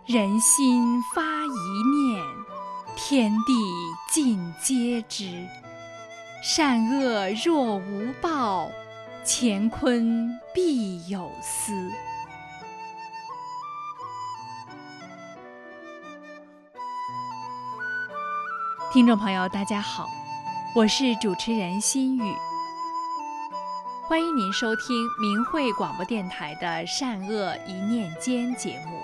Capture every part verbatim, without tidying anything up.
人心发一念，天地尽皆知。善恶若无报，乾坤必有私。听众朋友，大家好，我是主持人心雨，欢迎您收听明慧广播电台的《善恶一念间》节目。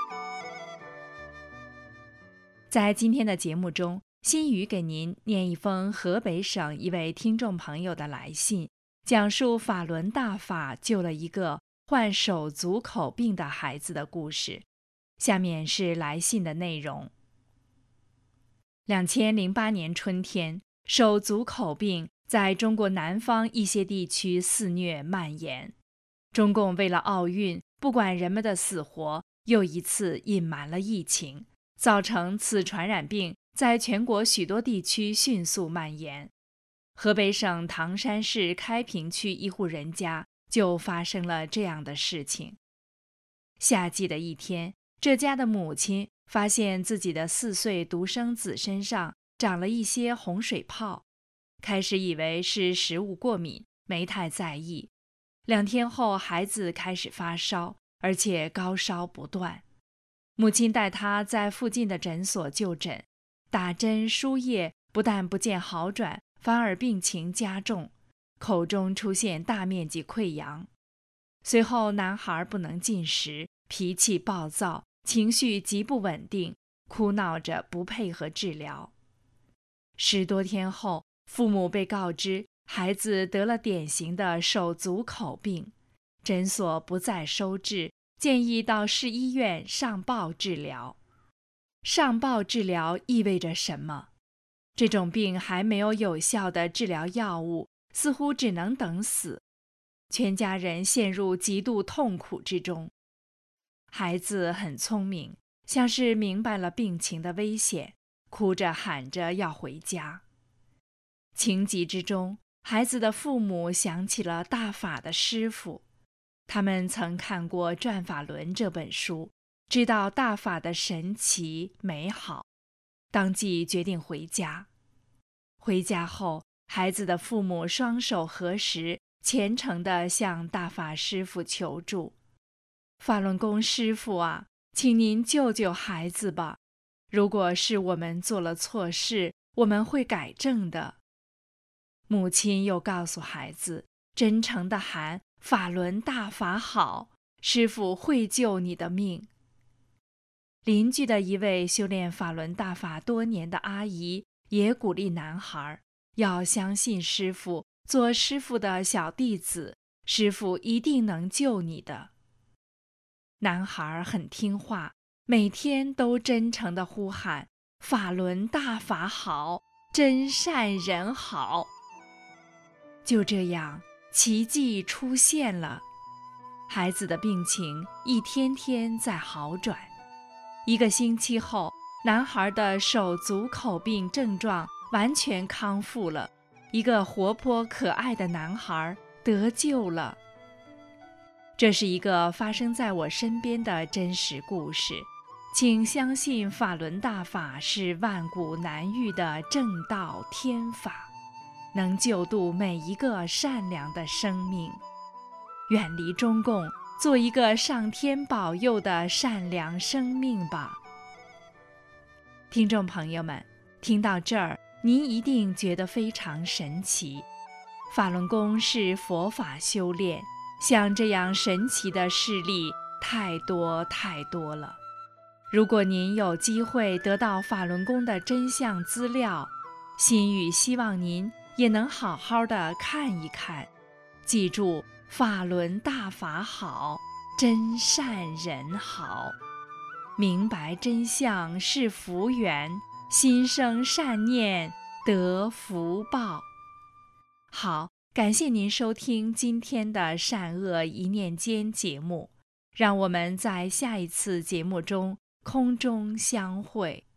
在今天的节目中，心雨给您念一封河北省一位听众朋友的来信，讲述法轮大法救了一个患手足口病的孩子的故事。下面是来信的内容。两千零八年春天，手足口病在中国南方一些地区肆虐蔓延。中共为了奥运，不管人们的死活，又一次隐瞒了疫情，造成此传染病在全国许多地区迅速蔓延。河北省唐山市开平区一户人家就发生了这样的事情。夏季的一天，这家的母亲发现自己的四岁独生子身上长了一些红水泡，开始以为是食物过敏，没太在意。两天后，孩子开始发烧，而且高烧不断。母亲带他在附近的诊所就诊，打针输液，不但不见好转，反而病情加重，口中出现大面积溃疡。随后男孩不能进食，脾气暴躁，情绪极不稳定，哭闹着不配合治疗。十多天后，父母被告知孩子得了典型的手足口病，诊所不再收治，建议到市医院上报治疗。上报治疗意味着什么？这种病还没有有效的治疗药物，似乎只能等死。全家人陷入极度痛苦之中。孩子很聪明，像是明白了病情的危险，哭着喊着要回家。情急之中，孩子的父母想起了大法的师父，他们曾看过《转法轮》这本书，知道大法的神奇美好，当即决定回家。回家后，孩子的父母双手合十，虔诚地向大法师父求助。法轮功师父啊，请您救救孩子吧！如果是我们做了错事，我们会改正的。母亲又告诉孩子，真诚地喊法轮大法好，师父会救你的命。邻居的一位修炼法轮大法多年的阿姨也鼓励男孩要相信师父，做师父的小弟子，师父一定能救你的。男孩很听话，每天都真诚地呼喊法轮大法好，真善人好。就这样，奇迹出现了，孩子的病情一天天在好转。一个星期后，男孩的手足口病症状完全康复了，一个活泼可爱的男孩得救了。这是一个发生在我身边的真实故事，请相信法轮大法是万古难遇的正道天法，能救度每一个善良的生命。远离中共，做一个上天保佑的善良生命吧。听众朋友们，听到这儿，您一定觉得非常神奇。法轮功是佛法修炼，像这样神奇的事例太多太多了。如果您有机会得到法轮功的真相资料，心语希望您也能好好的看一看，记住法轮大法好，真善人好。明白真相是福缘，心生善念得福报。好，感谢您收听今天的善恶一念间节目，让我们在下一次节目中空中相会。